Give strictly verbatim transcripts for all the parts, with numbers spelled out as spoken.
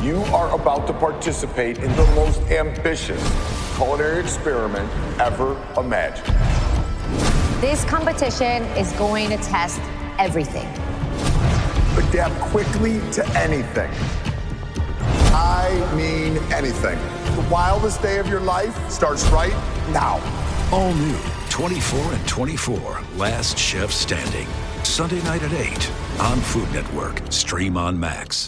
You are about to participate in the most ambitious culinary experiment ever imagined. This competition is going to test everything. Adapt quickly to anything. I mean anything. The wildest day of your life starts right now. All new twenty-four and twenty-four, Last Chef Standing. Sunday night at eight on Food Network. Stream on Max.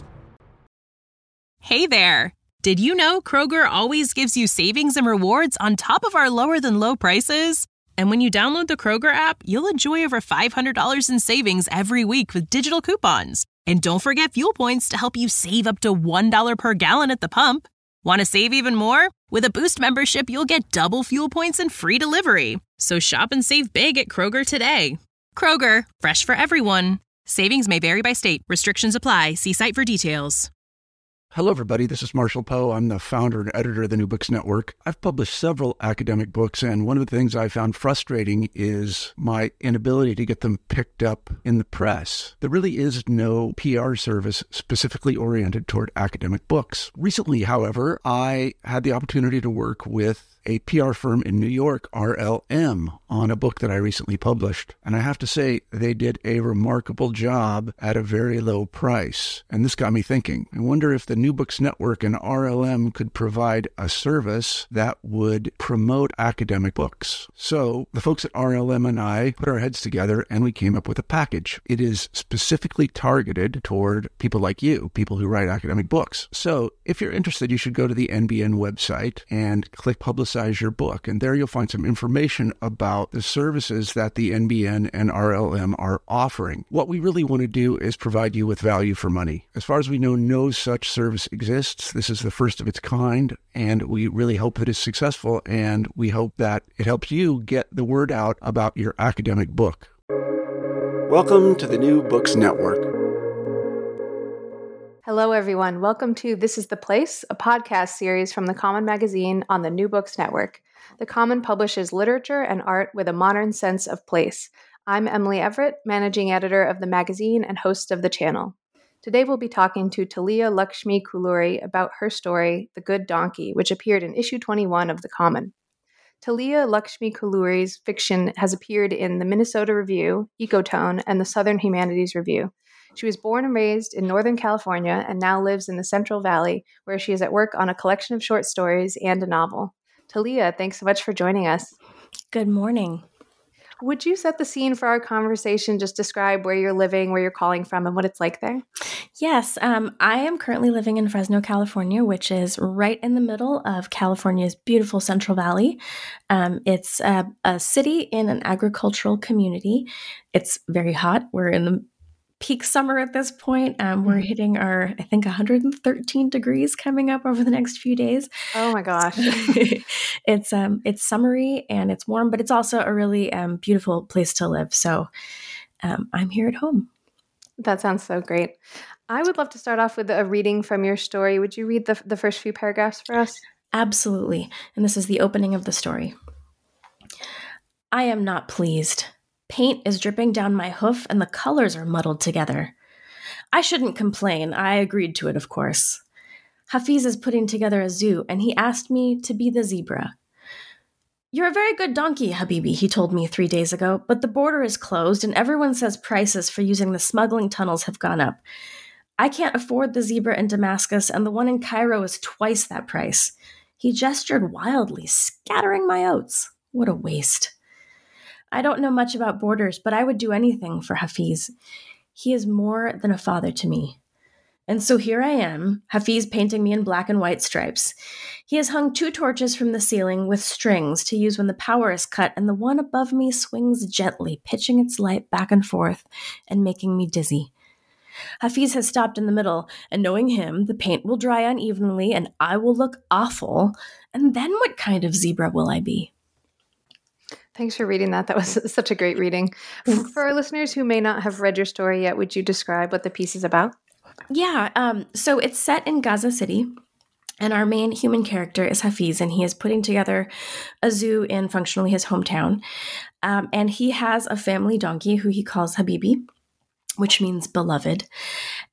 Hey there. Did you know Kroger always gives you savings and rewards on top of our lower than low prices? And when you download the Kroger app, you'll enjoy over five hundred dollars in savings every week with digital coupons. And don't forget fuel points to help you save up to one dollar per gallon at the pump. Want to save even more? With a Boost membership, you'll get double fuel points and free delivery. So shop and save big at Kroger today. Kroger, fresh for everyone. Savings may vary by state. Restrictions apply. See site for details. Hello, everybody. This is Marshall Poe. I'm the founder and editor of the New Books Network. I've published several academic books, and one of the things I found frustrating is my inability to get them picked up in the press. There really is no P R service specifically oriented toward academic books. Recently, however, I had the opportunity to work with a P R firm in New York, R L M, on a book that I recently published. And I have to say, they did a remarkable job at a very low price. And this got me thinking. I wonder if the New Books Network and R L M could provide a service that would promote academic books. So the folks at R L M and I put our heads together and we came up with a package. It is specifically targeted toward people like you, people who write academic books. So if you're interested, you should go to the N B N website and click Publicize your book. And there you'll find some information about the services that the N B N and R L M are offering. What we really want to do is provide you with value for money. As far as we know, no such service exists. This is the first of its kind, and we really hope that it's successful, and we hope that it helps you get the word out about your academic book. Welcome to the New Books Network. Hello, everyone. Welcome to This is the Place, a podcast series from The Common Magazine on the New Books Network. The Common publishes literature and art with a modern sense of place. I'm Emily Everett, managing editor of the magazine and host of the channel. Today we'll be talking to Talia Lakshmi Kalluri about her story, The Good Donkey, which appeared in issue twenty-one of The Common. Talia Lakshmi Kalluri's fiction has appeared in the Minnesota Review, Ecotone, and the Southern Humanities Review. She was born and raised in Northern California and now lives in the Central Valley, where she is at work on a collection of short stories and a novel. Talia, thanks so much for joining us. Good morning. Would you set the scene for our conversation? Just describe where you're living, where you're calling from, and what it's like there? Yes, um, I am currently living in Fresno, California, which is right in the middle of California's beautiful Central Valley. Um, it's a, a city in an agricultural community. It's very hot. We're in the peak summer at this point. Um, we're hitting our, I think, one hundred thirteen degrees coming up over the next few days. Oh my gosh. it's um, it's summery and it's warm, but it's also a really um, beautiful place to live. So um, I'm here at home. That sounds so great. I would love to start off with a reading from your story. Would you read the, the first few paragraphs for us? Absolutely. And this is the opening of the story. I am not pleased. Paint is dripping down my hoof and the colors are muddled together. I shouldn't complain. I agreed to it, of course. Hafiz is putting together a zoo and he asked me to be the zebra. You're a very good donkey, Habibi, he told me three days ago, but the border is closed and everyone says prices for using the smuggling tunnels have gone up. I can't afford the zebra in Damascus and the one in Cairo is twice that price. He gestured wildly, scattering my oats. What a waste. I don't know much about borders, but I would do anything for Hafiz. He is more than a father to me. And so here I am, Hafiz painting me in black and white stripes. He has hung two torches from the ceiling with strings to use when the power is cut, and the one above me swings gently, pitching its light back and forth and making me dizzy. Hafiz has stopped in the middle, and knowing him, the paint will dry unevenly and I will look awful. And then what kind of zebra will I be? Thanks for reading that. That was such a great reading. For our listeners who may not have read your story yet, would you describe what the piece is about? Yeah, um, so it's set in Gaza City, and our main human character is Hafiz, and he is putting together a zoo in functionally his hometown. Um, and he has a family donkey who he calls Habibi, which means beloved.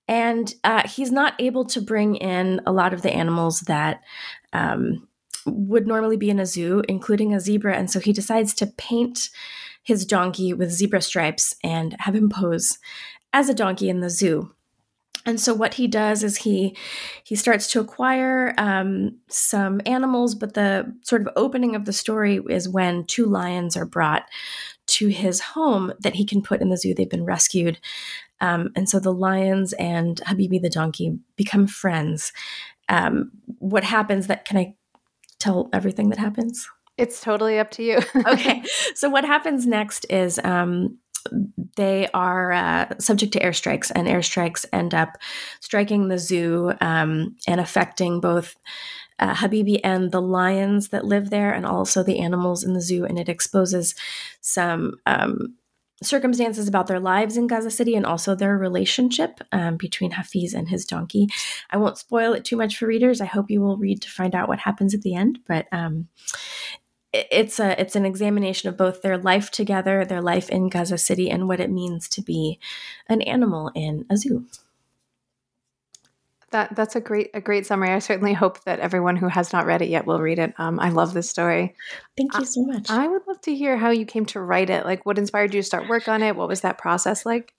And uh, he's not able to bring in a lot of the animals that um, would normally be in a zoo, including a zebra. And so he decides to paint his donkey with zebra stripes and have him pose as a donkey in the zoo. And so what he does is he he starts to acquire um, some animals, but the sort of opening of the story is when two lions are brought to his home that he can put in the zoo. They've been rescued. Um, and so the lions and Habibi the donkey become friends. Um, what happens that, can I tell everything that happens? It's totally up to you. Okay. So what happens next is um, they are uh, subject to airstrikes, and airstrikes end up striking the zoo um, and affecting both uh, Habibi and the lions that live there, and also the animals in the zoo. And it exposes some um, circumstances about their lives in Gaza City and also their relationship um, between Hafiz and his donkey. I won't spoil it too much for readers. I hope you will read to find out what happens at the end. But um, it's a it's an examination of both their life together, their life in Gaza City, and what it means to be an animal in a zoo. That that's a great a great summary. I certainly hope that everyone who has not read it yet will read it. Um, I love this story. Thank you so much. I, I would love to hear how you came to write it. Like, what inspired you to start work on it? What was that process like?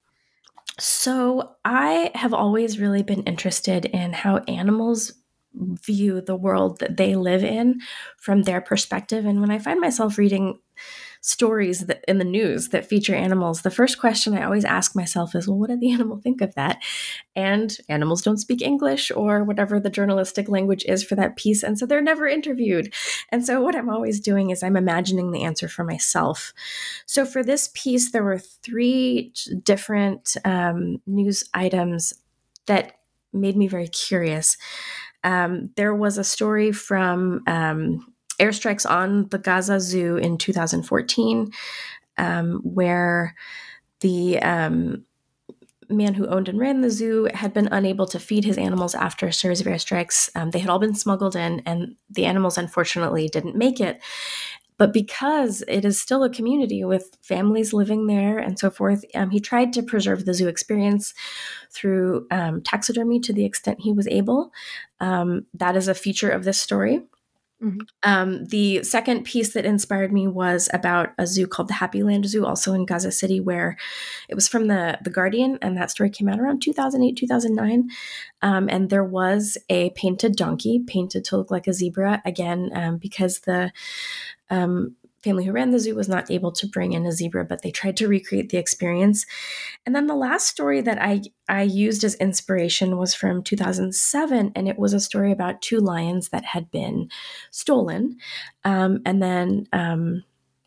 So I have always really been interested in how animals view the world that they live in from their perspective. And when I find myself reading stories that in the news that feature animals, the first question I always ask myself is, well, what did the animal think of that? And animals don't speak English or whatever the journalistic language is for that piece. And so they're never interviewed. And so what I'm always doing is I'm imagining the answer for myself. So for this piece, there were three different um, news items that made me very curious. Um, there was a story from um, airstrikes on the Gaza Zoo in two thousand fourteen, um, where the um, man who owned and ran the zoo had been unable to feed his animals after a series of airstrikes. Um, they had all been smuggled in, and the animals unfortunately didn't make it. But because it is still a community with families living there and so forth, um, he tried to preserve the zoo experience through um, taxidermy to the extent he was able. Um, that is a feature of this story. Mm-hmm. Um, the second piece that inspired me was about a zoo called the Happy Land Zoo, also in Gaza City, where it was from the, the Guardian, and that story came out around two thousand eight, two thousand nine. Um, and there was a painted donkey, painted to look like a zebra, again, um, because the um, family who ran the zoo was not able to bring in a zebra, but they tried to recreate the experience. And then the last story that I, I used as inspiration was from two thousand seven, and it was a story about two lions that had been stolen. Um, and then um,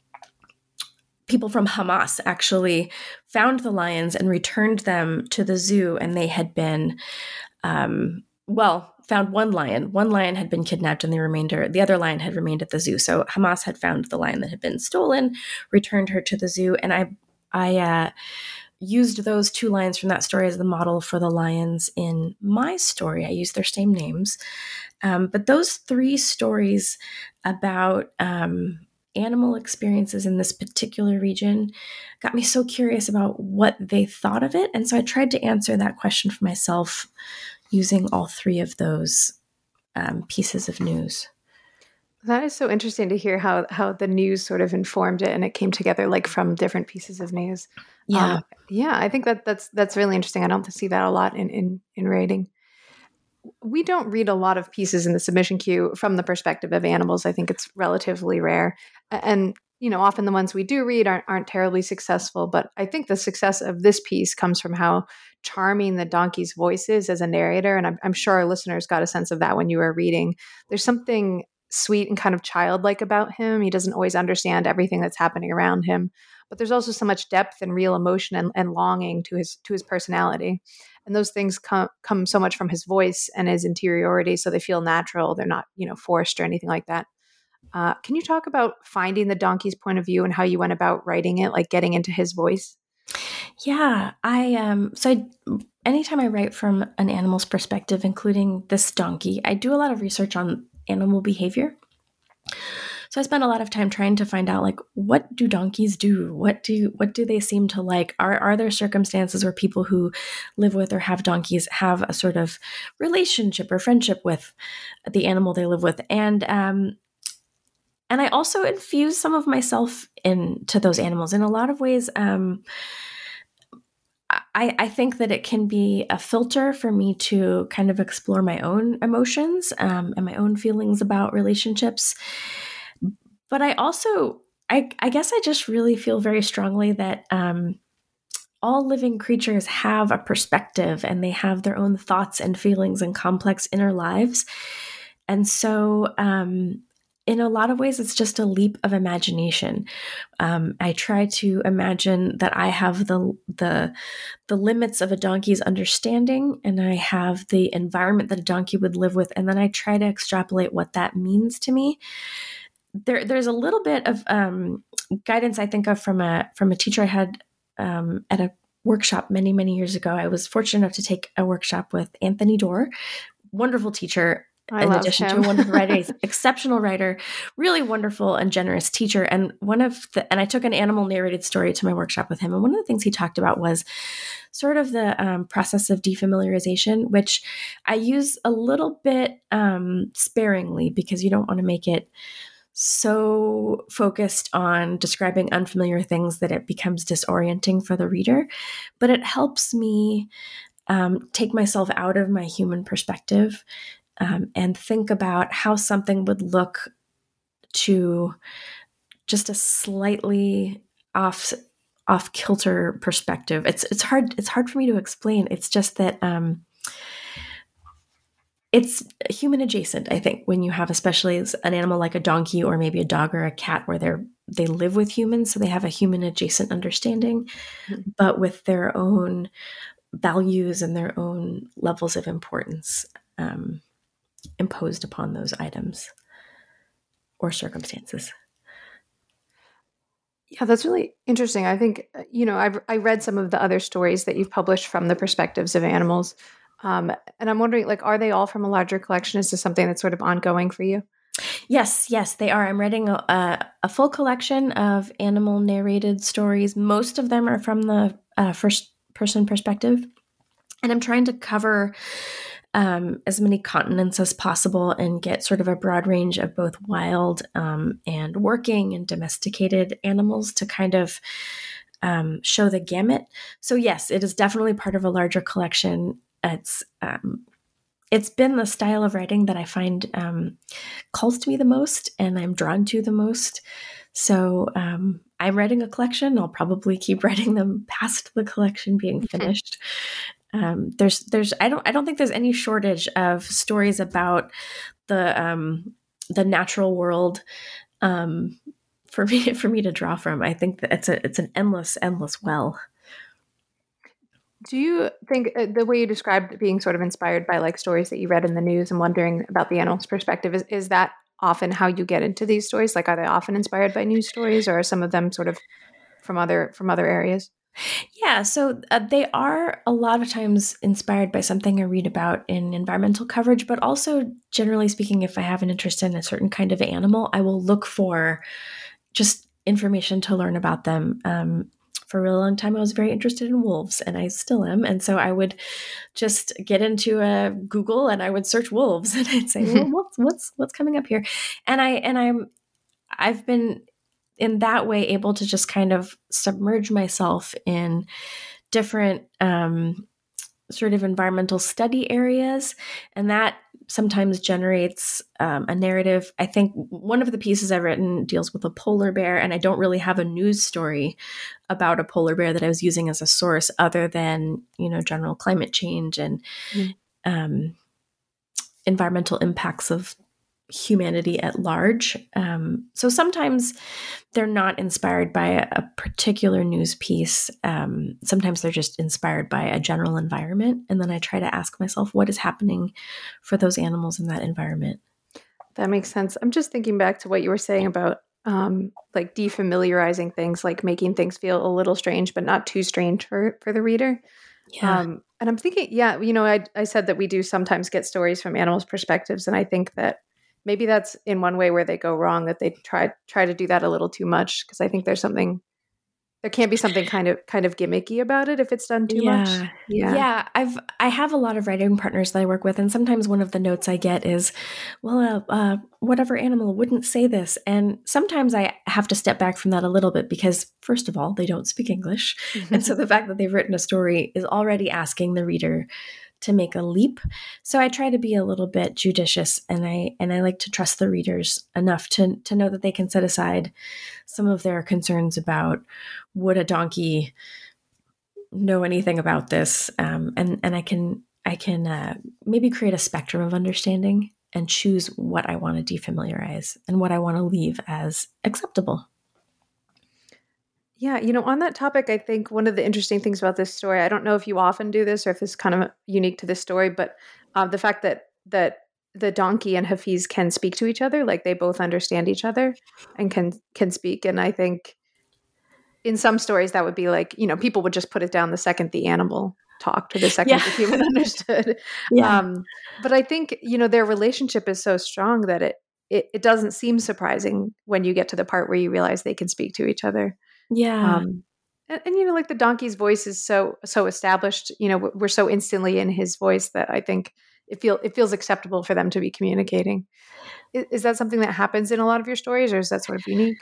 people from Hamas actually found the lions and returned them to the zoo, and they had been, um, well, found one lion. One lion had been kidnapped and the remainder, the other lion had remained at the zoo. So Hamas had found the lion that had been stolen, returned her to the zoo. And I, I uh, used those two lions from that story as the model for the lions in my story. I used their same names. Um, but those three stories about um, animal experiences in this particular region got me so curious about what they thought of it. And so I tried to answer that question for myself using all three of those um, pieces of news. That is so interesting to hear how how the news sort of informed it, and it came together like from different pieces of news. Yeah, um, yeah. I think that that's that's really interesting. I don't see that a lot in in in writing. We don't read a lot of pieces in the submission queue from the perspective of animals. I think it's relatively rare, and you know, often the ones we do read aren't aren't terribly successful. But I think the success of this piece comes from how charming the donkey's voice is as a narrator. And I'm, I'm sure our listeners got a sense of that when you were reading. There's something sweet and kind of childlike about him. He doesn't always understand everything that's happening around him, but there's also so much depth and real emotion and, and longing to his to his personality. And those things come come so much from his voice and his interiority, so they feel natural. They're not, you know, forced or anything like that. Uh, can you talk about finding the donkey's point of view and how you went about writing it, like getting into his voice? Yeah, I um so I, anytime I write from an animal's perspective, including this donkey, I do a lot of research on animal behavior. So I spent a lot of time trying to find out, like, what do donkeys do? What do what do they seem to like? Are are there circumstances where people who live with or have donkeys have a sort of relationship or friendship with the animal they live with? And um, and I also infuse some of myself into those animals in a lot of ways. Um, I, I think that it can be a filter for me to kind of explore my own emotions um, and my own feelings about relationships. But I also, I, I guess I just really feel very strongly that um, all living creatures have a perspective and they have their own thoughts and feelings and complex inner lives. And so um, in a lot of ways, it's just a leap of imagination. Um, I try to imagine that I have the, the, the limits of a donkey's understanding, and I have the environment that a donkey would live with, and then I try to extrapolate what that means to me. There, there's a little bit of um, guidance I think of from a from a teacher I had um, at a workshop many, many years ago. I was fortunate enough to take a workshop with Anthony Doerr, wonderful teacher. I in love addition him. to a wonderful writer, he's an exceptional writer, really wonderful and generous teacher. And one of the, and I took an animal narrated story to my workshop with him. And one of the things he talked about was sort of the um, process of defamiliarization, which I use a little bit um, sparingly because you don't want to make it so focused on describing unfamiliar things that it becomes disorienting for the reader. But it helps me um, take myself out of my human perspective Um, and think about how something would look to just a slightly off off kilter perspective. It's it's hard it's hard for me to explain. It's just that um, it's human adjacent. I think when you have, especially an animal like a donkey or maybe a dog or a cat, where they're they live with humans, so they have a human adjacent understanding, mm-hmm. but with their own values and their own levels of importance Um, imposed upon those items or circumstances. Yeah, that's really interesting. I think, you know, I've I read some of the other stories that you've published from the perspectives of animals. Um, and I'm wondering, like, are they all from a larger collection? Is this something that's sort of ongoing for you? Yes, yes, they are. I'm writing a, a, a full collection of animal narrated stories. Most of them are from the uh, first person perspective. And I'm trying to cover Um, as many continents as possible and get sort of a broad range of both wild um, and working and domesticated animals to kind of um, show the gamut. So yes, it is definitely part of a larger collection. It's um, it's been the style of writing that I find um, calls to me the most and I'm drawn to the most. So um, I'm writing a collection. I'll probably keep writing them past the collection being finished. Um, there's, there's, I don't, I don't think there's any shortage of stories about the, um, the natural world, um, for me, for me to draw from. I think that it's a, it's an endless, endless well. Do you think uh, the way you described being sort of inspired by like stories that you read in the news and wondering about the animal's perspective, is, is that often how you get into these stories? Like, are they often inspired by news stories, or are some of them sort of from other, from other areas? Yeah, so uh, they are a lot of times inspired by something I read about in environmental coverage, but also generally speaking, if I have an interest in a certain kind of animal, I will look for just information to learn about them. Um, for a really long time, I was very interested in wolves, and I still am. And so I would just get into a Google and I would search wolves, and I'd say, well, what's what's what's coming up here? And I and I'm I've been in that way able to just kind of submerge myself in different um, sort of environmental study areas. And that sometimes generates um, a narrative. I think one of the pieces I've written deals with a polar bear, and I don't really have a news story about a polar bear that I was using as a source other than, you know, general climate change and mm-hmm. um, environmental impacts of humanity at large. Um, so sometimes they're not inspired by a, a particular news piece. Um, sometimes they're just inspired by a general environment. And then I try to ask myself, what is happening for those animals in that environment? That makes sense. I'm just thinking back to what you were saying about um, like defamiliarizing things, like making things feel a little strange, but not too strange for, for the reader. Yeah. Um, and I'm thinking, yeah, you know, I, I said that we do sometimes get stories from animals' perspectives. And I think that maybe that's in one way where they go wrong, that they try try to do that a little too much. Because I think there's something, there can't be something kind of kind of gimmicky about it if it's done too yeah. much. Yeah. Yeah. I've, I have a lot of writing partners that I work with. And sometimes one of the notes I get is, well, uh, uh, whatever animal wouldn't say this. And sometimes I have to step back from that a little bit because, first of all, they don't speak English. And so the fact that they've written a story is already asking the reader to make a leap. So I try to be a little bit judicious, and I and I like to trust the readers enough to to know that they can set aside some of their concerns about would a donkey know anything about this, um, and and I can I can uh, maybe create a spectrum of understanding and choose what I want to defamiliarize and what I want to leave as acceptable. Yeah, you know, on that topic, I think one of the interesting things about this story, I don't know if you often do this or if it's kind of unique to this story, but uh, the fact that that the donkey and Hafiz can speak to each other, like they both understand each other and can can speak. And I think in some stories that would be like, you know, people would just put it down the second the animal talked or the second Yeah. the human understood. Yeah. Um, but I think, you know, their relationship is so strong that it, it it doesn't seem surprising when you get to the part where you realize they can speak to each other. Yeah. Um, and, and, you know, like the donkey's voice is so, so established, you know, we're so instantly in his voice that I think it feel, it feels acceptable for them to be communicating. Is, is that something that happens in a lot of your stories, or is that sort of unique?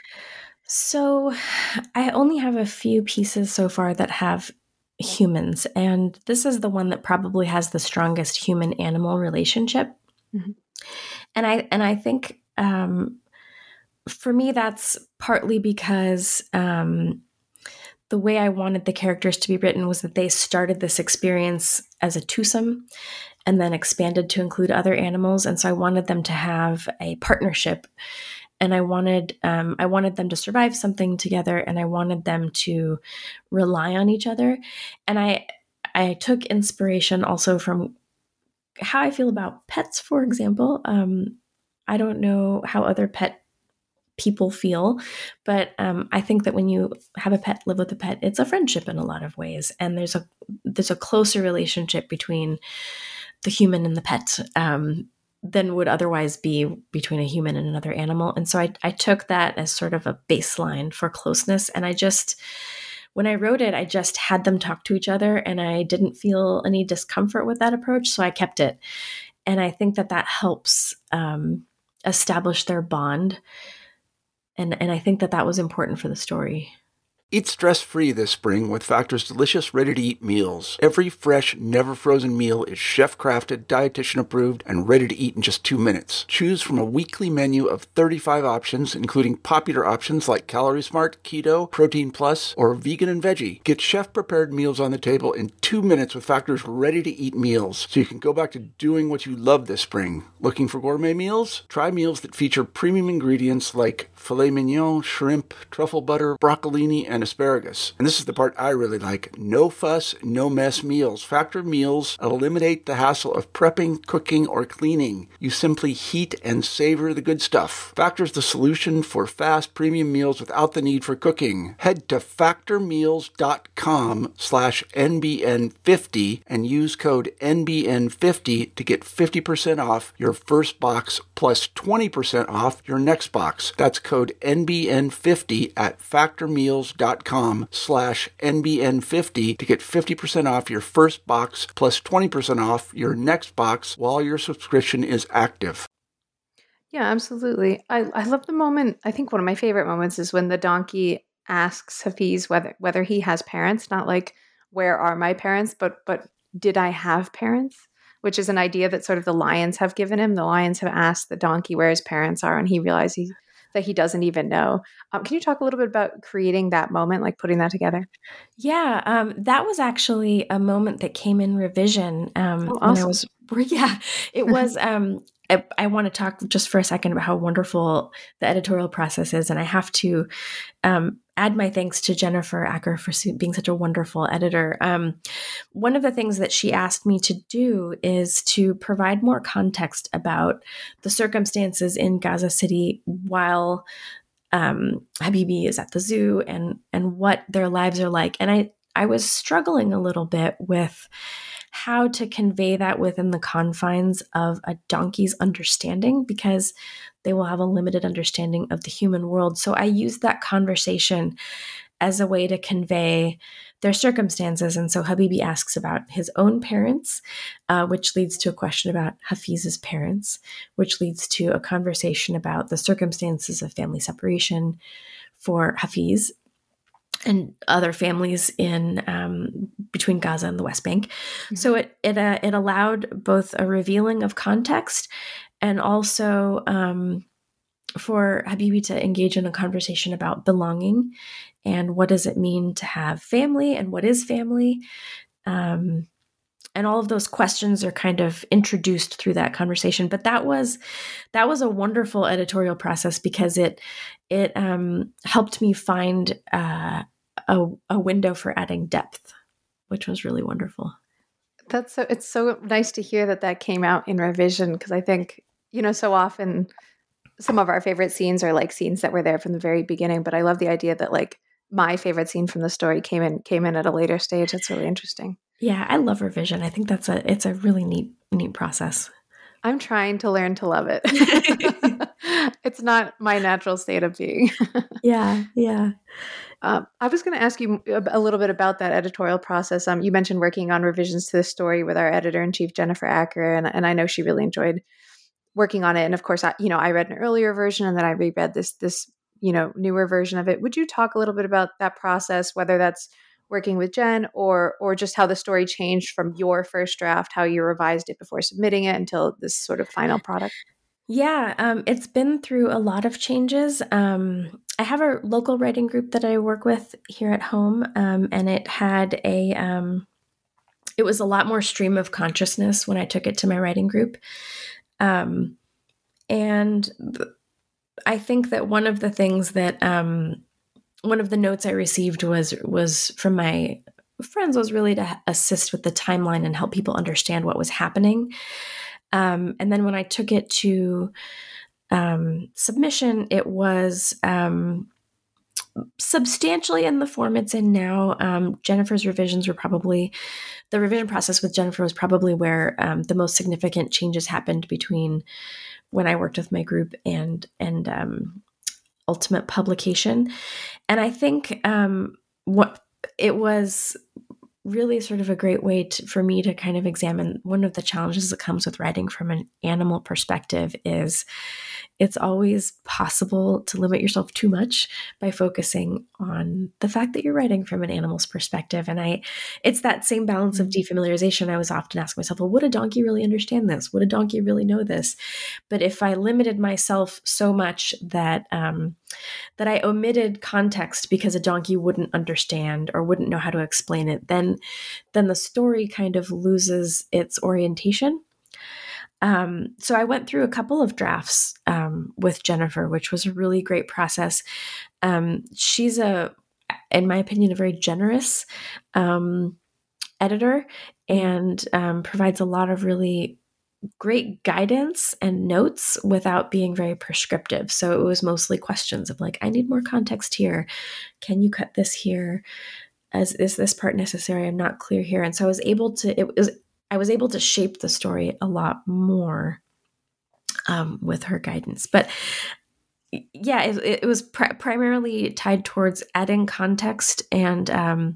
So I only have a few pieces so far that have humans, and this is the one that probably has the strongest human animal relationship. Mm-hmm. And I, and I think, um, for me, that's partly because um, the way I wanted the characters to be written was that they started this experience as a twosome and then expanded to include other animals. And so I wanted them to have a partnership, and I wanted um, I wanted them to survive something together, and I wanted them to rely on each other. And I I took inspiration also from how I feel about pets, for example. Um, I don't know how other pet people feel, but um, I think that when you have a pet, live with a pet, it's a friendship in a lot of ways, and there's a there's a closer relationship between the human and the pet um, than would otherwise be between a human and another animal. And so I, I took that as sort of a baseline for closeness, and I just when I wrote it, I just had them talk to each other, and I didn't feel any discomfort with that approach, so I kept it, and I think that that helps um, establish their bond. And and I think that that was important for the story. Eat stress-free this spring with Factor's delicious, ready-to-eat meals. Every fresh, never-frozen meal is chef-crafted, dietitian-approved, and ready to eat in just two minutes. Choose from a weekly menu of thirty-five options, including popular options like Calorie Smart, Keto, Protein Plus, or Vegan and Veggie. Get chef-prepared meals on the table in two minutes with Factor's ready-to-eat meals, so you can go back to doing what you love this spring. Looking for gourmet meals? Try meals that feature premium ingredients like filet mignon, shrimp, truffle butter, broccolini, and asparagus. And this is the part I really like. No fuss, no mess meals. Factor meals eliminate the hassle of prepping, cooking, or cleaning. You simply heat and savor the good stuff. Factor's the solution for fast premium meals without the need for cooking. Head to factormeals.com slash NBN50 and use code N B N fifty to get fifty percent off your first box plus twenty percent off your next box. That's code N B N fifty at factormeals.com slash NBN50 to get fifty percent off your first box plus twenty percent off your next box while your subscription is active. Yeah, absolutely. I, I love the moment. I think one of my favorite moments is when the donkey asks Hafiz whether whether he has parents, not like, where are my parents, but but did I have parents? Which is an idea that sort of the lions have given him. The lions have asked the donkey where his parents are, and he realizes that he doesn't even know. Um, can you talk a little bit about creating that moment, like putting that together? Yeah, um, that was actually a moment that came in revision. Um, oh, awesome. When I was, yeah, it was. Um, I, I want to talk just for a second about how wonderful the editorial process is, and I have to um, add my thanks to Jennifer Acker for being such a wonderful editor. Um, one of the things that she asked me to do is to provide more context about the circumstances in Gaza City while um, Habibi is at the zoo, and and what their lives are like. And I I was struggling a little bit with how to convey that within the confines of a donkey's understanding, because they will have a limited understanding of the human world. So I used that conversation as a way to convey their circumstances. And so Habibi asks about his own parents, uh, which leads to a question about Hafiz's parents, which leads to a conversation about the circumstances of family separation for Hafiz and other families in um, between Gaza and the West Bank. Mm-hmm. So it it uh, it allowed both a revealing of context and also um, for Habibi to engage in a conversation about belonging and what does it mean to have family and what is family. Um, and all of those questions are kind of introduced through that conversation. But that was that was a wonderful editorial process because it it um, helped me find uh, a, a window for adding depth, which was really wonderful. That's so. It's so nice to hear that that came out in revision, because I think, you know, so often some of our favorite scenes are like scenes that were there from the very beginning. But I love the idea that like my favorite scene from the story came in came in at a later stage. That's really interesting. Yeah, I love revision. I think that's a it's a really neat neat process. I'm trying to learn to love it. It's not my natural state of being. Yeah, yeah. Um, I was going to ask you a little bit about that editorial process. Um, you mentioned working on revisions to the story with our editor-in-chief, Jennifer Acker, and, and I know she really enjoyed working on it. And of course, I, you know, I read an earlier version and then I reread this, this, you know, newer version of it. Would you talk a little bit about that process, whether that's working with Jen or or just how the story changed from your first draft, how you revised it before submitting it until this sort of final product? Yeah, um, it's been through a lot of changes. Um, I have a local writing group that I work with here at home, um, and it had a, um, it was a lot more stream of consciousness when I took it to my writing group. Um, and th- I think that one of the things that, um, one of the notes I received was, was from my friends was really to assist with the timeline and help people understand what was happening. Um, and then when I took it to um, submission, it was um, substantially in the form it's in now. Um, Jennifer's revisions were probably, the revision process with Jennifer was probably where um, the most significant changes happened between when I worked with my group and and um, ultimate publication. And I think um, what it was really sort of a great way to, for me to kind of examine one of the challenges that comes with writing from an animal perspective is it's always possible to limit yourself too much by focusing on the fact that you're writing from an animal's perspective. And I, it's that same balance of defamiliarization. I was often asking myself, well, would a donkey really understand this? Would a donkey really know this? But if I limited myself so much that, um, that I omitted context because a donkey wouldn't understand or wouldn't know how to explain it, then, then the story kind of loses its orientation. Um, so I went through a couple of drafts um, with Jennifer, which was a really great process. Um, she's a, in my opinion, a very generous um, editor and um, provides a lot of really great guidance and notes without being very prescriptive. So it was mostly questions of like, I need more context here. Can you cut this here? As is this part necessary? I'm not clear here. And so I was able to, it was, I was able to shape the story a lot more um, with her guidance. But yeah, it, it was pr- primarily tied towards adding context and um,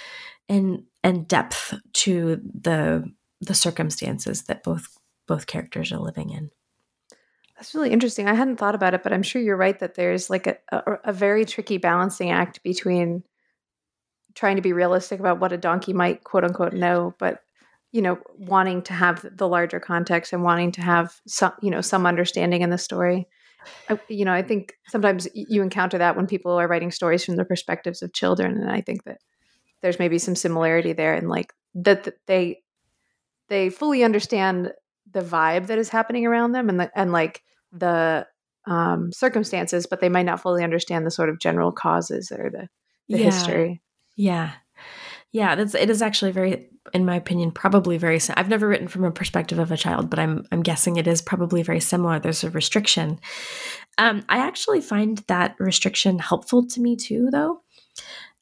and and depth to the the circumstances that both both characters are living in. That's really interesting. I hadn't thought about it, but I'm sure you're right that there's like a, a, a very tricky balancing act between trying to be realistic about what a donkey might quote unquote know, but you know, wanting to have the larger context and wanting to have some, you know, some understanding in the story. I, you know, I think sometimes you encounter that when people are writing stories from the perspectives of children. And I think that there's maybe some similarity there in like that, that they, they fully understand the vibe that is happening around them and the, and like the um, circumstances, but they might not fully understand the sort of general causes or the, the yeah. history. Yeah. Yeah, that's, it is actually very, in my opinion, probably very, I've never written from a perspective of a child, but I'm I'm guessing it is probably very similar. There's a restriction. Um, I actually find that restriction helpful to me too, though.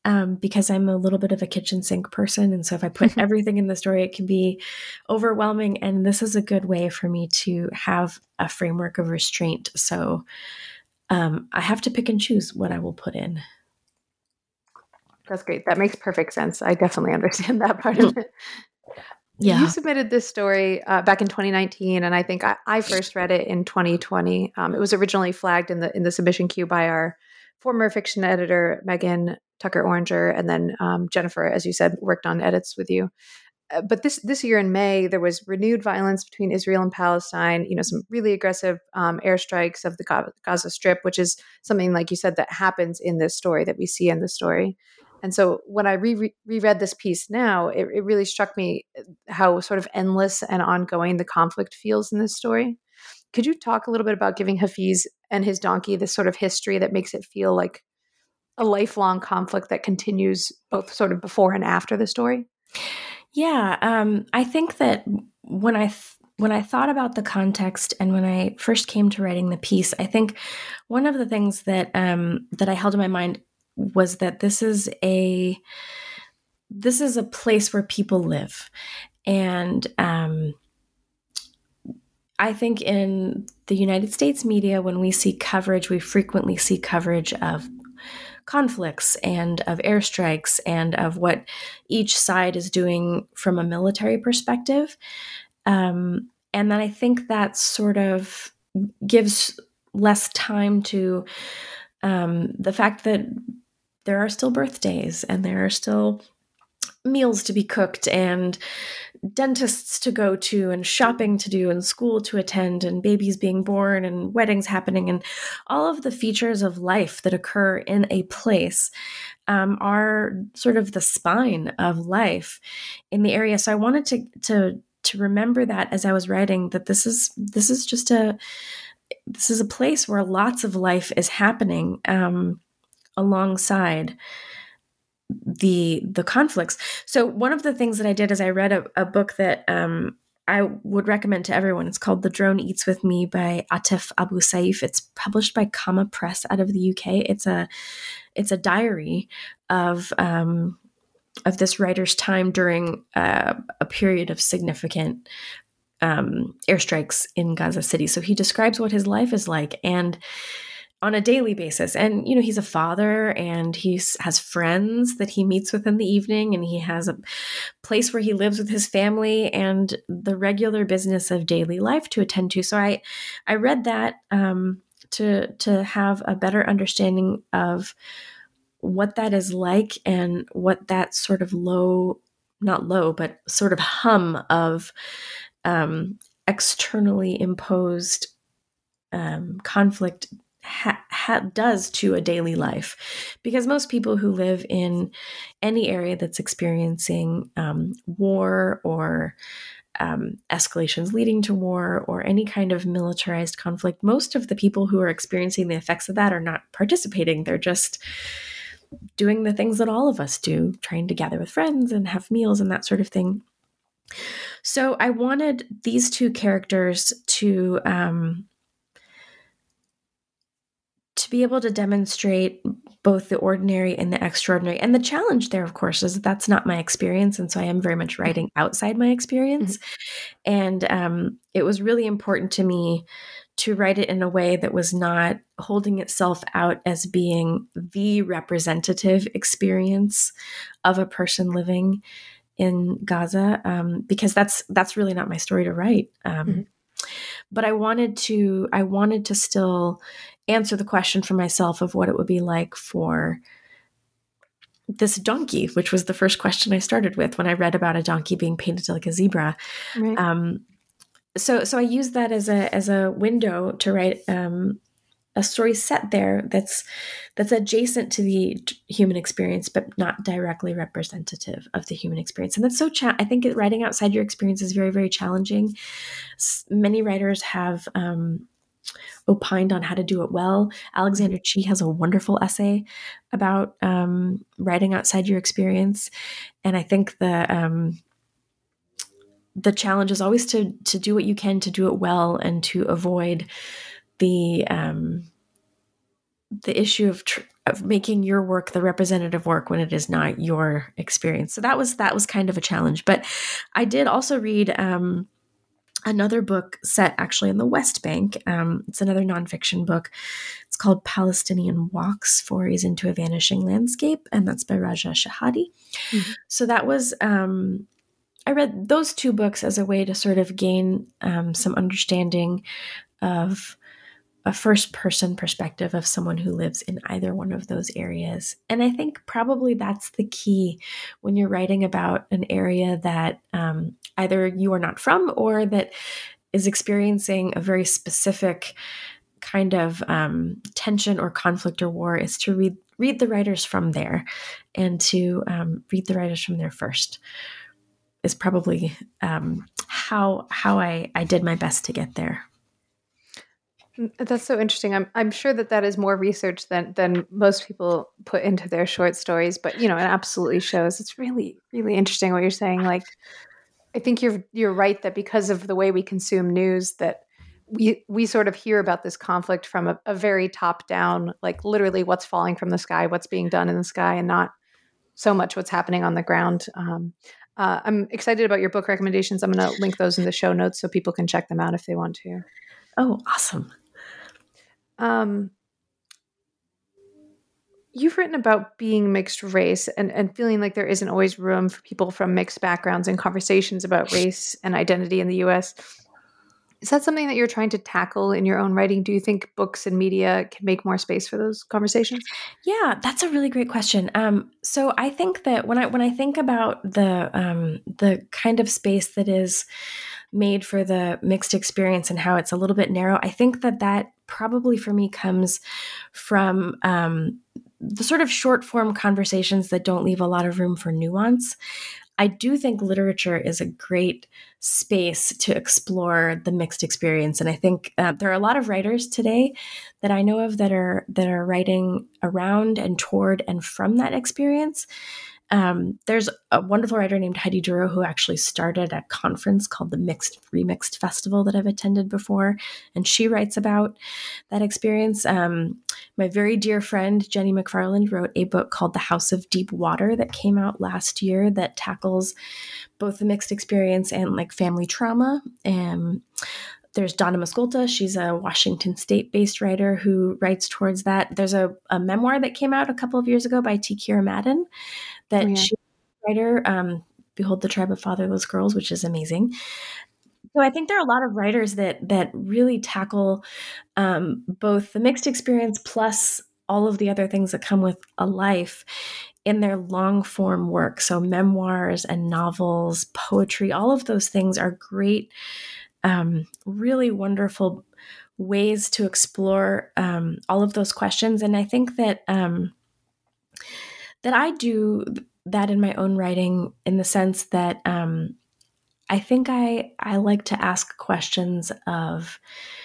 um, because I'm a little bit of a kitchen sink person. And so if I put everything in the story, it can be overwhelming. And this is a good way for me to have a framework of restraint. So um, I have to pick and choose what I will put in. That's great. That makes perfect sense. I definitely understand that part of it. Yeah. You submitted this story uh, back in twenty nineteen, and I think I, I first read it in twenty twenty. Um, it was originally flagged in the in the submission queue by our former fiction editor, Megan Tucker Oranger, and then um, Jennifer, as you said, worked on edits with you. Uh, but this this year in May, there was renewed violence between Israel and Palestine. You know, some really aggressive um, airstrikes of the Gaza Strip, which is something, like you said, that happens in this story, that we see in the story. And so when I re- reread this piece now, it, it really struck me how sort of endless and ongoing the conflict feels in this story. Could you talk a little bit about giving Hafiz and his donkey this sort of history that makes it feel like a lifelong conflict that continues both sort of before and after the story? Yeah, um, I think that when I th- when I thought about the context and when I first came to writing the piece, I think one of the things that um, that I held in my mind was that this is a this is a place where people live, and um, I think in the United States media, when we see coverage, we frequently see coverage of conflicts and of airstrikes and of what each side is doing from a military perspective, um, and then I think that sort of gives less time to um, the fact that there are still birthdays and there are still meals to be cooked and dentists to go to and shopping to do and school to attend and babies being born and weddings happening and all of the features of life that occur in a place um, are sort of the spine of life in the area. So I wanted to to to remember that as I was writing, that this is this is just a this is a place where lots of life is happening um, alongside the the conflicts. So one of the things that I did is I read a, a book that um, I would recommend to everyone. It's called The Drone Eats With Me by Atif Abu Saif. It's published by Comma Press out of the U K. It's a it's a diary of um, of this writer's time during uh, a period of significant um, airstrikes in Gaza City. So he describes what his life is like and on a daily basis. And, you know, he's a father and he has friends that he meets with in the evening, and he has a place where he lives with his family and the regular business of daily life to attend to. So I, I read that um, to, to have a better understanding of what that is like and what that sort of low, not low, but sort of hum of um, externally imposed um, conflict Ha, ha, does to a daily life, because most people who live in any area that's experiencing um, war or um, escalations leading to war or any kind of militarized conflict, most of the people who are experiencing the effects of that are not participating. They're just doing the things that all of us do, trying to gather with friends and have meals and that sort of thing. So I wanted these two characters to um, to be able to demonstrate both the ordinary and the extraordinary. And the challenge there, of course, is that that's not my experience. And so I am very much writing outside my experience. Mm-hmm. And um, it was really important to me to write it in a way that was not holding itself out as being the representative experience of a person living in Gaza, um, because that's that's really not my story to write. Um, mm-hmm. But I wanted to I wanted to still answer the question for myself of what it would be like for this donkey, which was the first question I started with when I read about a donkey being painted like a zebra. Right. Um, so, so I used that as a as a window to write um, a story set there that's that's adjacent to the human experience, but not directly representative of the human experience. And that's so. Cha- I think writing outside your experience is very, very challenging. S- many writers have Um, opined on how to do it well. Alexander Chee has a wonderful essay about um, writing outside your experience, and I think the um, the challenge is always to to do what you can to do it well and to avoid the um, the issue of tr- of making your work the representative work when it is not your experience. So that was that was kind of a challenge. But I did also read um, another book set actually in the West Bank. Um, it's another nonfiction book. It's called Palestinian Walks, Forays into a Vanishing Landscape, and that's by Raja Shahadi. Mm-hmm. So that was, um, I read those two books as a way to sort of gain um, some understanding of a first-person perspective of someone who lives in either one of those areas. And I think probably that's the key when you're writing about an area that um, either you are not from or that is experiencing a very specific kind of um, tension or conflict or war, is to read read the writers from there, and to um, read the writers from there first is probably um, how how I, I did my best to get there. That's so interesting. I'm I'm sure that that is more research than than most people put into their short stories, but you know, it absolutely shows. It's really really interesting what you're saying. Like, I think you're you're right that because of the way we consume news, that we we sort of hear about this conflict from a, a very top down, like literally what's falling from the sky, what's being done in the sky, and not so much what's happening on the ground. Um, uh, I'm excited about your book recommendations. I'm going to link those in the show notes so people can check them out if they want to. Oh, awesome. Um, you've written about being mixed race and, and feeling like there isn't always room for people from mixed backgrounds in conversations about race and identity in the U S. Is that something that you're trying to tackle in your own writing? Do you think books and media can make more space for those conversations? Yeah, that's a really great question. Um, so I think that when I when I think about the um, the kind of space that is made for the mixed experience and how it's a little bit narrow, I think that that probably for me comes from um, the sort of short form conversations that don't leave a lot of room for nuance. I do think literature is a great space to explore the mixed experience, and I think uh, there are a lot of writers today that I know of that are that are writing around and toward and from that experience. Um, there's a wonderful writer named Heidi Duro who actually started a conference called the Mixed Remixed Festival that I've attended before, and she writes about that experience. Um, my very dear friend Jenny McFarland wrote a book called The House of Deep Water that came out last year that tackles both the mixed experience and like family trauma. And there's Donna Mascolta. She's a Washington State-based writer who writes towards that. There's a, a memoir that came out a couple of years ago by T. Kira Madden that oh, yeah. she's a writer, um, Behold the Tribe of Fatherless Girls, which is amazing. So I think there are a lot of writers that that really tackle um, both the mixed experience plus all of the other things that come with a life in their long form work. So memoirs and novels, poetry, all of those things are great, um, really wonderful ways to explore um, all of those questions. And I think that um, that I do that in my own writing in the sense that um, I think I I like to ask questions of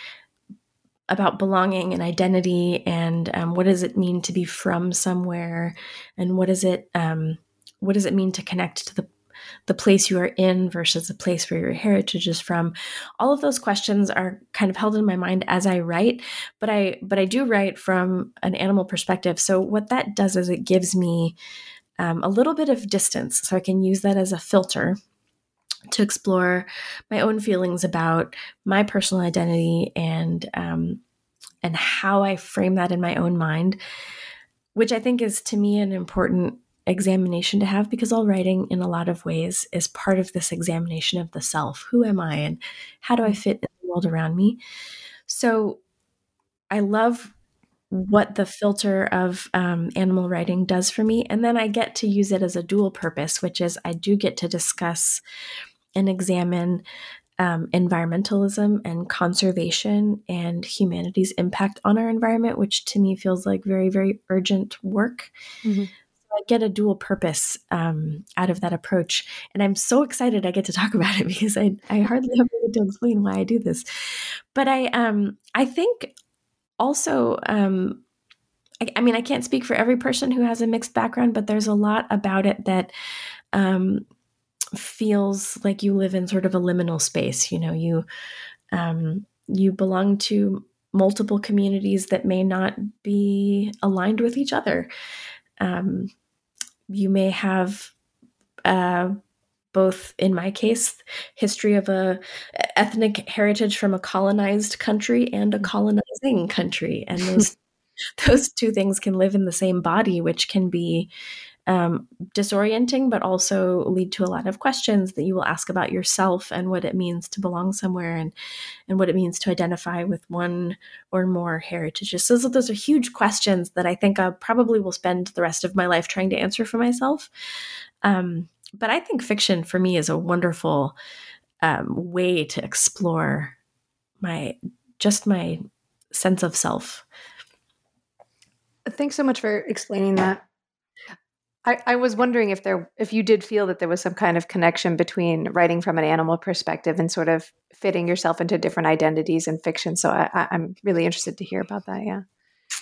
about belonging and identity and um, what does it mean to be from somewhere, and what does it um, what does it mean to connect to the the place you are in versus the place where your heritage is from. All of those questions are kind of held in my mind as I write, but I but I do write from an animal perspective. So what that does is it gives me um, a little bit of distance, so I can use that as a filter to explore my own feelings about my personal identity and um, and how I frame that in my own mind, which I think is to me an important examination to have, because all writing in a lot of ways is part of this examination of the self. Who am I and how do I fit in the world around me? So I love what the filter of um, animal writing does for me. And then I get to use it as a dual purpose, which is I do get to discuss and examine um, environmentalism and conservation and humanity's impact on our environment, which to me feels like very, very urgent work. Mm-hmm. So I get a dual purpose um, out of that approach. And I'm so excited I get to talk about it because I, I hardly have to explain why I do this. But I, um, I think also, um, I, I mean, I can't speak for every person who has a mixed background, but there's a lot about it that um, feels like you live in sort of a liminal space. You know, you um, you belong to multiple communities that may not be aligned with each other. Um, you may have, uh, both, in my case, history of a ethnic heritage from a colonized country and a colonizing country. And those those two things can live in the same body, which can be um, disorienting, but also lead to a lot of questions that you will ask about yourself and what it means to belong somewhere, and, and what it means to identify with one or more heritages. So those are huge questions that I think I probably will spend the rest of my life trying to answer for myself. Um, but I think fiction for me is a wonderful um, way to explore my, just my sense of self. Thanks so much for explaining that. I, I was wondering if there, if you did feel that there was some kind of connection between writing from an animal perspective and sort of fitting yourself into different identities in fiction. So I, I, I'm really interested to hear about that. Yeah.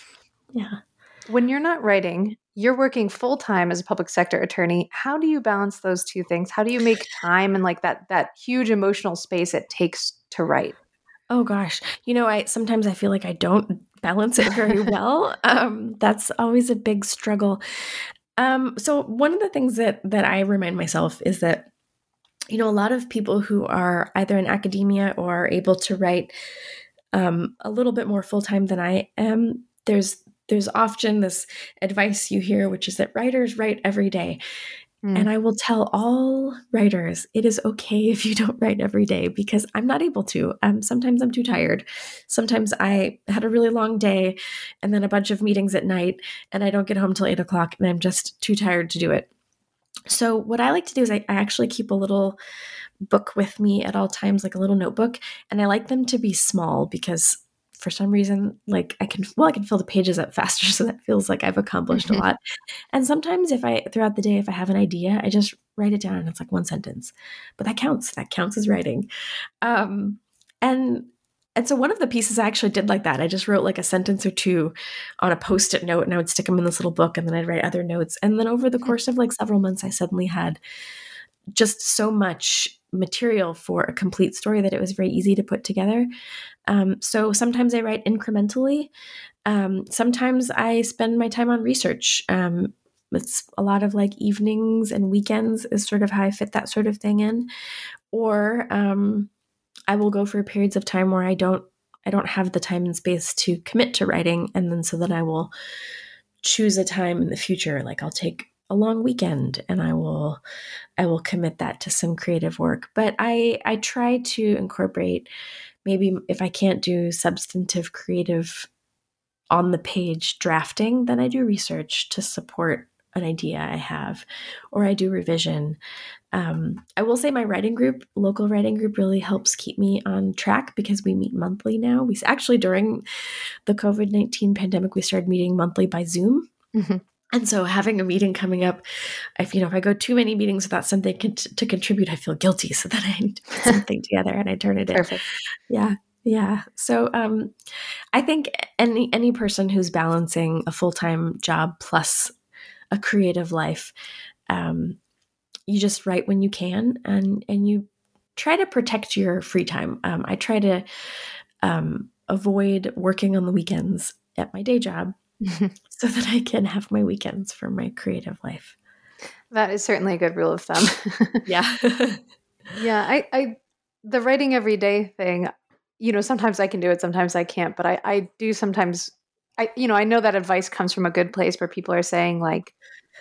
Yeah. When you're not writing, you're working full time as a public sector attorney. How do you balance those two things? How do you make time and like that that huge emotional space it takes to write? Oh gosh, you know, I sometimes I feel like I don't balance it very well. Um, that's always a big struggle. Um, so one of the things that that I remind myself is that, you know, a lot of people who are either in academia or are able to write um, a little bit more full time than I am, there's there's often this advice you hear, which is that writers write every day. Mm. And I will tell all writers, it is okay if you don't write every day, because I'm not able to. Um, sometimes I'm too tired. Sometimes I had a really long day and then a bunch of meetings at night, and I don't get home till eight o'clock and I'm just too tired to do it. So what I like to do is I, I actually keep a little book with me at all times, like a little notebook. And I like them to be small because for some reason, like I can, well, I can fill the pages up faster. So that feels like I've accomplished a lot. And sometimes if I, throughout the day, if I have an idea, I just write it down and it's like one sentence, but that counts. That counts as writing. Um, and, and so one of the pieces I actually did like that. I just wrote like a sentence or two on a Post-it note and I would stick them in this little book and then I'd write other notes. And then over the course of like several months, I suddenly had just so much material for a complete story that it was very easy to put together. Um, so sometimes I write incrementally. Um, sometimes I spend my time on research. Um, it's a lot of like evenings and weekends is sort of how I fit that sort of thing in. Or um, I will go for periods of time where I don't, I don't have the time and space to commit to writing. And then so that I will choose a time in the future. Like I'll take a long weekend and I will, I will commit that to some creative work. But I, I try to incorporate, maybe if I can't do substantive creative on the page drafting, then I do research to support an idea I have, or I do revision. Um, I will say my writing group, local writing group, really helps keep me on track because we meet monthly now. We actually, during the COVID nineteen pandemic, we started meeting monthly by Zoom. Mm-hmm. And so having a meeting coming up, if, you know, if I go too many meetings without something con- to contribute, I feel guilty. So then I need to put something together and I turn it in. Perfect. Yeah. Yeah. So um, I think any, any person who's balancing a full-time job plus a creative life, um, you just write when you can and, and you try to protect your free time. Um, I try to um, avoid working on the weekends at my day job. So that I can have my weekends for my creative life. That is certainly a good rule of thumb. Yeah. Yeah. I, I, the writing every day thing, you know, sometimes I can do it, sometimes I can't, but I, I do sometimes, I, you know, I know that advice comes from a good place where people are saying like,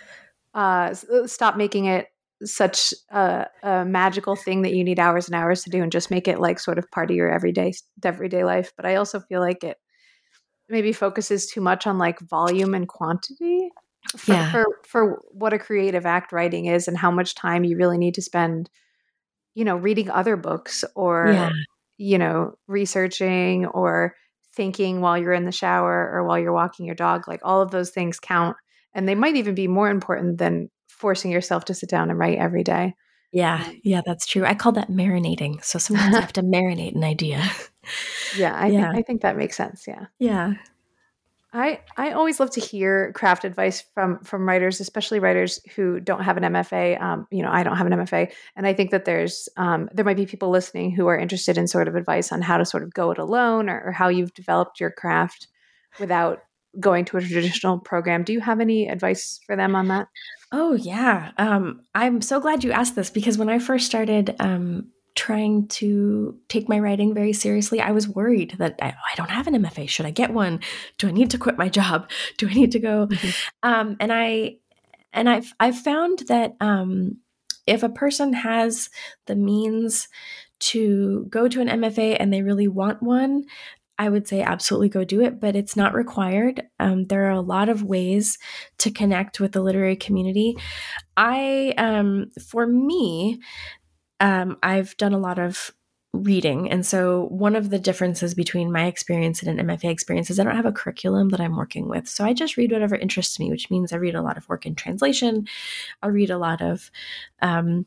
uh, stop making it such a, a magical thing that you need hours and hours to do and just make it like sort of part of your everyday, everyday life. But I also feel like it maybe focuses too much on like volume and quantity for, yeah. for, for what a creative act writing is and how much time you really need to spend, you know, reading other books or, yeah. you know, researching or thinking while you're in the shower or while you're walking your dog. Like all of those things count. And they might even be more important than forcing yourself to sit down and write every day. Yeah. Yeah, that's true. I call that marinating. So sometimes I have to marinate an idea. Yeah, I yeah. think I think that makes sense. Yeah. Yeah. I, I always love to hear craft advice from from writers, especially writers who don't have an M F A. Um, you know, I don't have an M F A, and I think that there's um, there might be people listening who are interested in sort of advice on how to sort of go it alone, or, or how you've developed your craft without going to a traditional program. Do you have any advice for them on that? Oh yeah, um, I'm so glad you asked this, because when I first started um, trying to take my writing very seriously, I was worried that I, I don't have an M F A. Should I get one? Do I need to quit my job? Do I need to go? Mm-hmm. Um, and I, and I've, I've found that um, if a person has the means to go to an M F A and they really want one, I would say absolutely go do it, but it's not required. Um, there are a lot of ways to connect with the literary community. I, um, for me, Um, I've done a lot of reading. And so one of the differences between my experience and an M F A experience is I don't have a curriculum that I'm working with. So I just read whatever interests me, which means I read a lot of work in translation. I read a lot of um,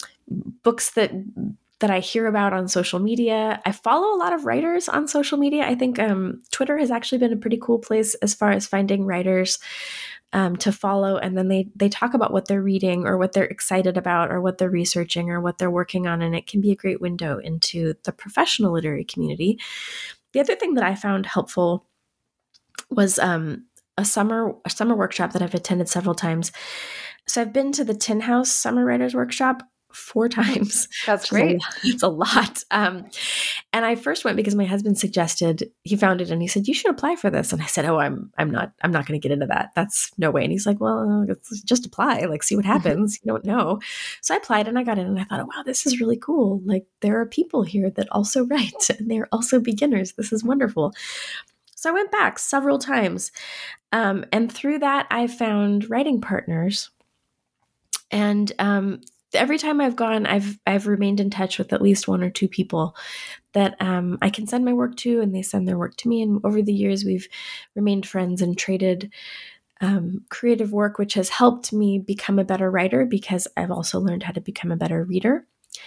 books that that I hear about on social media. I follow a lot of writers on social media. I think um, Twitter has actually been a pretty cool place as far as finding writers Um, to follow, and then they they talk about what they're reading or what they're excited about or what they're researching or what they're working on, and it can be a great window into the professional literary community. The other thing that I found helpful was um, a summer a summer workshop that I've attended several times. So I've been to the Tin House Summer Writers Workshop four times. That's great. It's a lot. Um, and I first went because my husband suggested, he found it and he said, you should apply for this. And I said, oh, I'm, I'm not, I'm not going to get into that. That's no way. And he's like, well, just apply, like, see what happens. You don't know. So I applied and I got in and I thought, oh, wow, this is really cool. Like, there are people here that also write and they're also beginners. This is wonderful. So I went back several times. Um, and through that, I found writing partners. And, um, every time I've gone, I've I've remained in touch with at least one or two people that um, I can send my work to, and they send their work to me. And over the years, we've remained friends and traded um, creative work, which has helped me become a better writer because I've also learned how to become a better reader.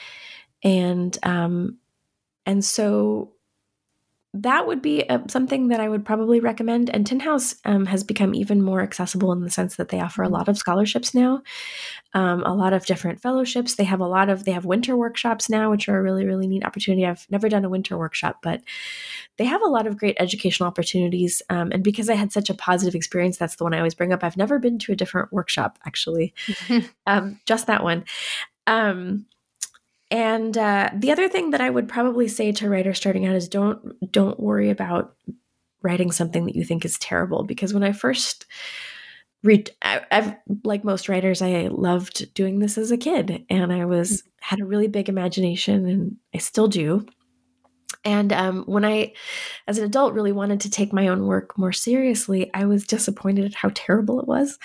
And um, and so that would be a, something that I would probably recommend. And Tin House um, has become even more accessible in the sense that they offer a lot of scholarships now, um, a lot of different fellowships. They have a lot of, they have winter workshops now, which are a really, really neat opportunity. I've never done a winter workshop, but they have a lot of great educational opportunities. Um, and because I had such a positive experience, that's the one I always bring up. I've never been to a different workshop, actually, um, just that one. Um, And uh, the other thing that I would probably say to writers starting out is don't don't worry about writing something that you think is terrible. Because when I first read, I, I've like most writers, I loved doing this as a kid, and I was had a really big imagination, and I still do. And um, when I, as an adult, really wanted to take my own work more seriously, I was disappointed at how terrible it was.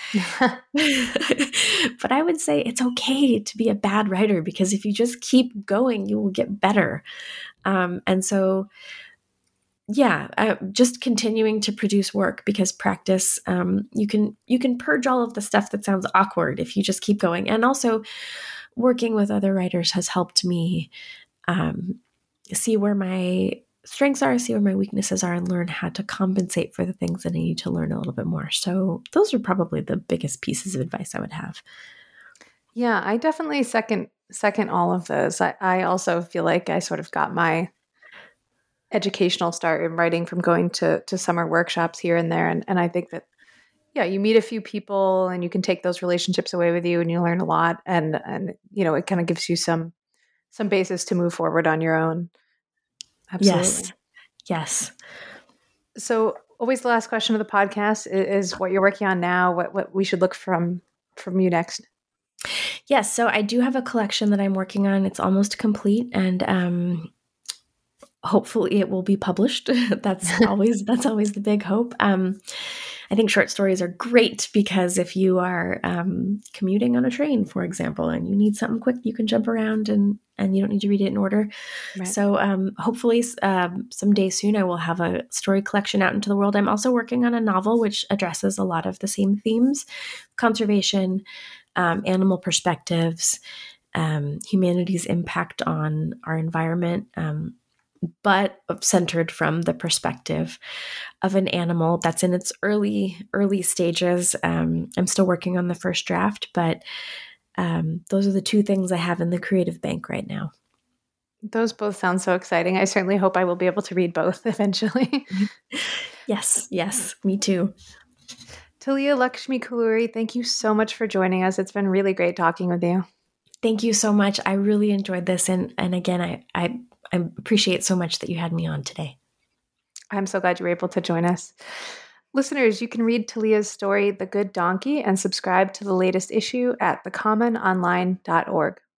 But I would say it's okay to be a bad writer, because if you just keep going, you will get better. Um, and so, yeah, uh, just continuing to produce work, because practice, um, you can you can purge all of the stuff that sounds awkward if you just keep going. And also, working with other writers has helped me Um, see where my strengths are, see where my weaknesses are, and learn how to compensate for the things that I need to learn a little bit more. So those are probably the biggest pieces of advice I would have. Yeah, I definitely second second all of those. I, I also feel like I sort of got my educational start in writing from going to to summer workshops here and there. And, and I think that, yeah, you meet a few people and you can take those relationships away with you and you learn a lot. And, and you know, it kind of gives you some some basis to move forward on your own. Absolutely. Yes. Yes. So always the last question of the podcast is, is what you're working on now, what what we should look from from you next. Yes. So I do have a collection that I'm working on. It's almost complete, and um, hopefully it will be published. That's always that's always the big hope. Um, I think short stories are great because if you are um, commuting on a train, for example, and you need something quick, you can jump around and and you don't need to read it in order. Right. So um, hopefully um, someday soon I will have a story collection out into the world. I'm also working on a novel which addresses a lot of the same themes: conservation, um, animal perspectives, um, humanity's impact on our environment. Um, but centered from the perspective of an animal that's in its early, early stages. Um, I'm still working on the first draft, but um, those are the two things I have in the creative bank right now. Those both sound so exciting. I certainly hope I will be able to read both eventually. Yes, yes, me too. Talia Lakshmi Kalluri, thank you so much for joining us. It's been really great talking with you. Thank you so much. I really enjoyed this. And, and again, I, I, I appreciate so much that you had me on today. I'm so glad you were able to join us. Listeners, you can read Talia's story, The Good Donkey, and subscribe to the latest issue at the common online dot org.